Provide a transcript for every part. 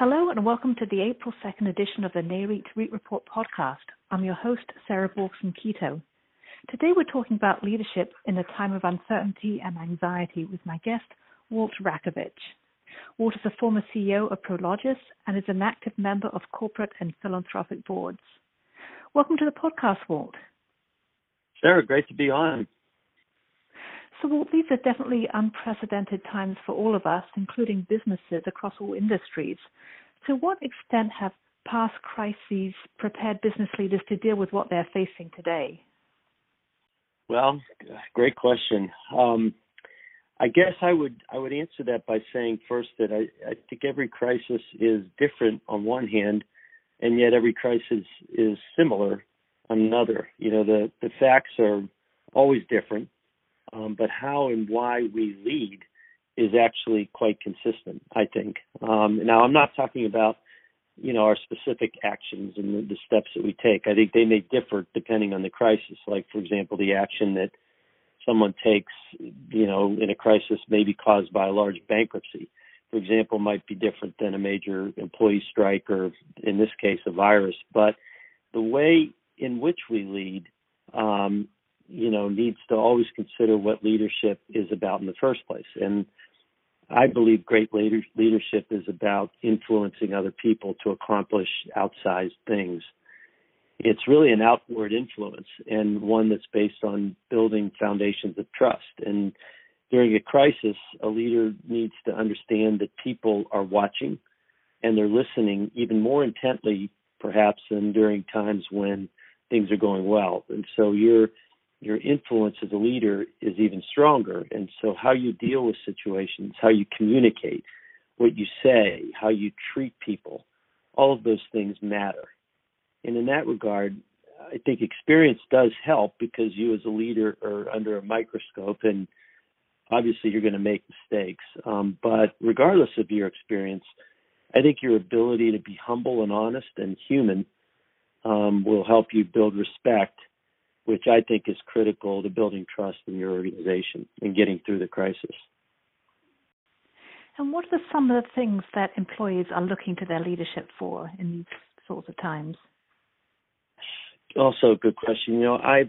Hello and welcome to the April 2nd edition of the NAREIT REIT Report podcast. I'm your host, Sarah Borgson-Keto. Today we're talking about leadership in a time of uncertainty and anxiety with my guest, Walt Rakovich. Walt is a former CEO of Prologis and is an active member of corporate and philanthropic boards. Welcome to the podcast, Walt. Sarah, great to be on. So, Walt, these are definitely unprecedented times for all of us, including businesses across all industries. To what extent have past crises prepared business leaders to deal with what they're facing today? Well, great question. I guess I would answer that by saying first that I think every crisis is different on one hand, and yet every crisis is similar on another. You know, the facts are always different. But how and why we lead is actually quite consistent, I think. Now, I'm not talking about, our specific actions and the steps that we take. I think they may differ depending on the crisis. Like, for example, the action that someone takes, in a crisis maybe caused by a large bankruptcy, for example, might be different than a major employee strike or, in this case, a virus. But the way in which we lead needs to always consider what leadership is about in the first place. And I believe great leadership is about influencing other people to accomplish outsized things. It's really an outward influence and one that's based on building foundations of trust. And during a crisis, a leader needs to understand that people are watching and they're listening even more intently, perhaps, than during times when things are going well. And so your influence as a leader is even stronger. And so how you deal with situations, how you communicate, what you say, how you treat people, all of those things matter. And in that regard, I think experience does help because you as a leader are under a microscope and obviously you're going to make mistakes. But regardless of your experience, I think your ability to be humble and honest and human will help you build respect, which I think is critical to building trust in your organization and getting through the crisis. And what are some of the things that employees are looking to their leadership for in these sorts of times? Also a good question.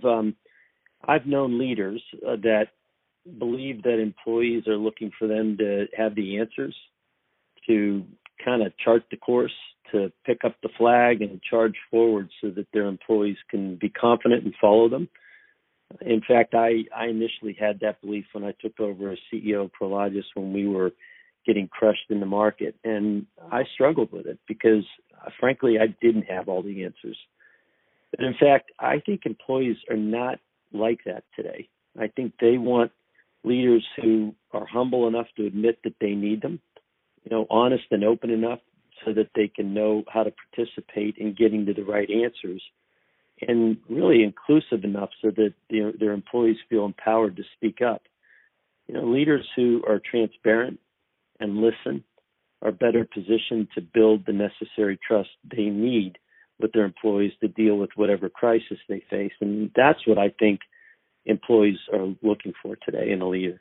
I've known leaders that believe that employees are looking for them to have the answers, to kind of chart the course, to pick up the flag and charge forward so that their employees can be confident and follow them. In fact, I initially had that belief when I took over as CEO of Prologis when we were getting crushed in the market. And I struggled with it because, frankly, I didn't have all the answers. But in fact, I think employees are not like that today. I think they want leaders who are humble enough to admit that they need them, honest and open enough so that they can know how to participate in getting to the right answers, and really inclusive enough so that their employees feel empowered to speak up. Leaders who are transparent and listen are better positioned to build the necessary trust they need with their employees to deal with whatever crisis they face. And that's what I think employees are looking for today in a leader.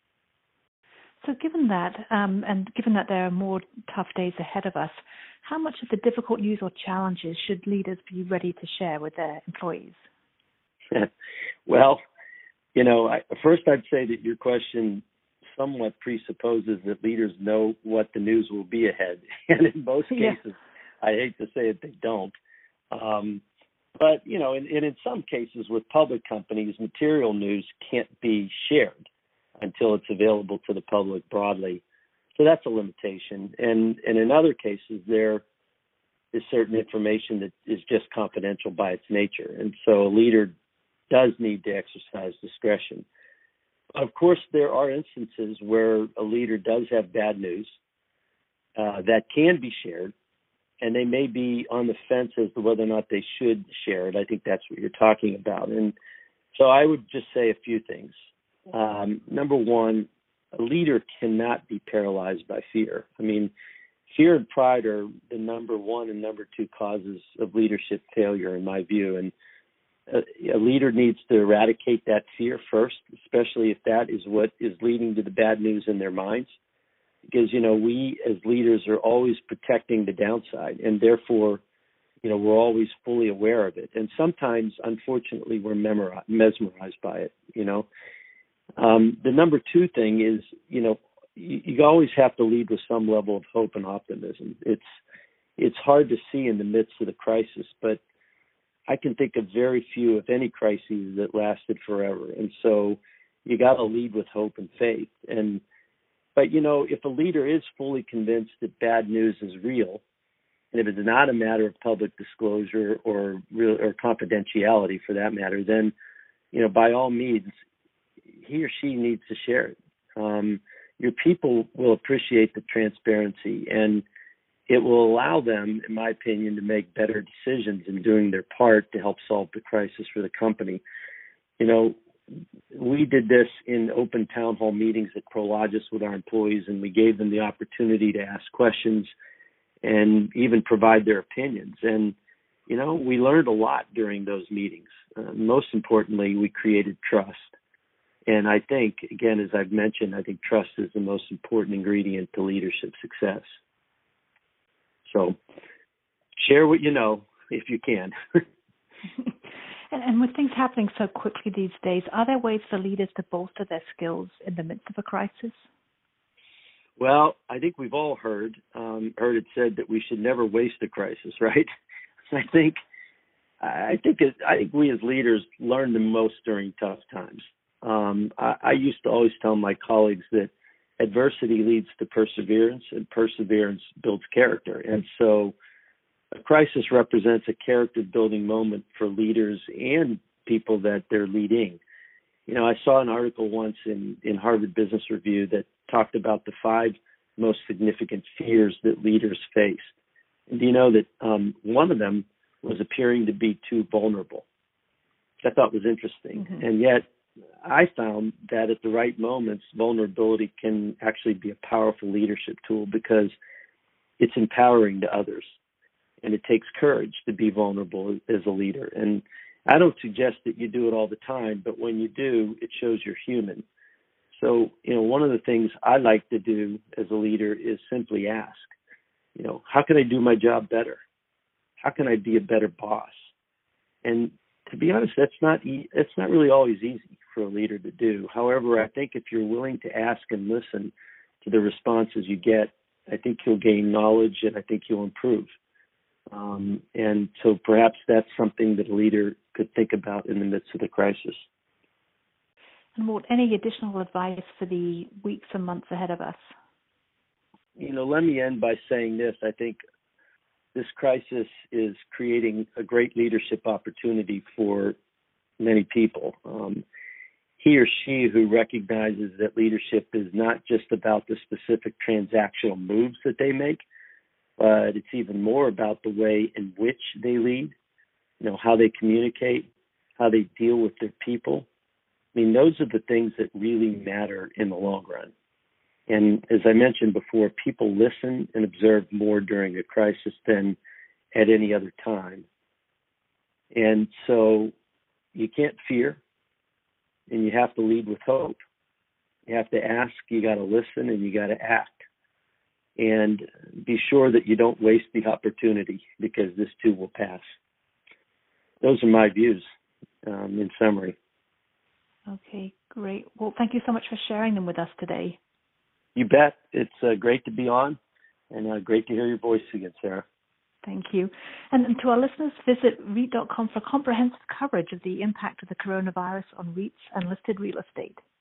So given that, and given that there are more tough days ahead of us, how much of the difficult news or challenges should leaders be ready to share with their employees? Well, first I'd say that your question somewhat presupposes that leaders know what the news will be ahead. And in most cases, I hate to say it, they don't. But, in some cases with public companies, material news can't be shared until it's available to the public broadly. So that's a limitation. And in other cases, there is certain information that is just confidential by its nature. And so a leader does need to exercise discretion. Of course, there are instances where a leader does have bad news that can be shared, and they may be on the fence as to whether or not they should share it. I think that's what you're talking about. And so I would just say a few things. Number one, a leader cannot be paralyzed by fear. I mean, fear and pride are the number one and number two causes of leadership failure, in my view. And a leader needs to eradicate that fear first, especially if that is what is leading to the bad news in their minds. because, we as leaders are always protecting the downside, and therefore, we're always fully aware of it. And sometimes, unfortunately, we're mesmerized by it, The number two thing is, you always have to lead with some level of hope and optimism. It's hard to see in the midst of the crisis, but I can think of very few, if any, crises that lasted forever. And so you got to lead with hope and faith. But if a leader is fully convinced that bad news is real, and if it's not a matter of public disclosure or confidentiality for that matter, then, by all means, he or she needs to share it. Your people will appreciate the transparency, and it will allow them, in my opinion, to make better decisions in doing their part to help solve the crisis for the company. We did this in open town hall meetings at Prologis with our employees, and we gave them the opportunity to ask questions and even provide their opinions. And, we learned a lot during those meetings. Most importantly, we created trust. And I think, again, as I've mentioned, I think trust is the most important ingredient to leadership success. So share what you know if you can. And with things happening so quickly these days, are there ways for leaders to bolster their skills in the midst of a crisis? Well, I think we've all heard it said that we should never waste a crisis, right? I think we as leaders learn the most during tough times. I used to always tell my colleagues that adversity leads to perseverance, and perseverance builds character. And so a crisis represents a character-building moment for leaders and people that they're leading. I saw an article once in Harvard Business Review that talked about the 5 most significant fears that leaders face. And do you know that one of them was appearing to be too vulnerable, which I thought was interesting. Mm-hmm. And yet I found that at the right moments, vulnerability can actually be a powerful leadership tool because it's empowering to others. And it takes courage to be vulnerable as a leader. And I don't suggest that you do it all the time, but when you do, it shows you're human. So, one of the things I like to do as a leader is simply ask, how can I do my job better? How can I be a better boss? And to be honest, that's not really always easy for a leader to do. However, I think if you're willing to ask and listen to the responses you get, I think you'll gain knowledge and I think you'll improve. And so perhaps that's something that a leader could think about in the midst of the crisis. And Walt, any additional advice for the weeks and months ahead of us? Let me end by saying this. I think this crisis is creating a great leadership opportunity for many people. He or she who recognizes that leadership is not just about the specific transactional moves that they make, but it's even more about the way in which they lead, how they communicate, how they deal with their people. Those are the things that really matter in the long run. And as I mentioned before, people listen and observe more during a crisis than at any other time. And so you can't fear, and you have to lead with hope. You have to ask, you got to listen, and you got to act. And be sure that you don't waste the opportunity, because this too will pass. Those are my views in summary. Okay, great. Well, thank you so much for sharing them with us today. You bet. It's great to be on, and great to hear your voice again, Sarah. Thank you. And to our listeners, visit REIT.com for comprehensive coverage of the impact of the coronavirus on REITs and listed real estate.